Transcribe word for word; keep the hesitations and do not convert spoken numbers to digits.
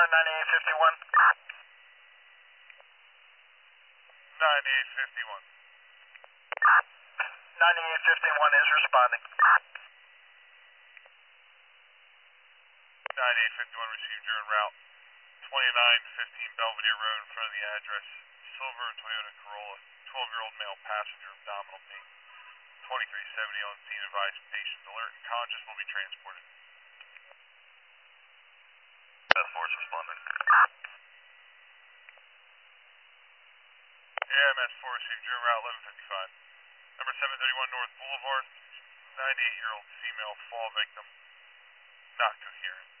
ninety-eight fifty-one. ninety-eight fifty-one. ninety-eight fifty-one is responding. ninety-eight fifty-one received, you're en route. twenty-nine fifteen Belvedere Road in front of the address. Silver Toyota Corolla, twelve-year-old male passenger, abdominal pain. twenty-three seventy on scene, advised patient alert and conscious, will be transported. Task Force responding. A M S four received, you're en route, eleven fifty-five. Number seven thirty-one North Boulevard, ninety-eight-year-old female fall victim, not coherent.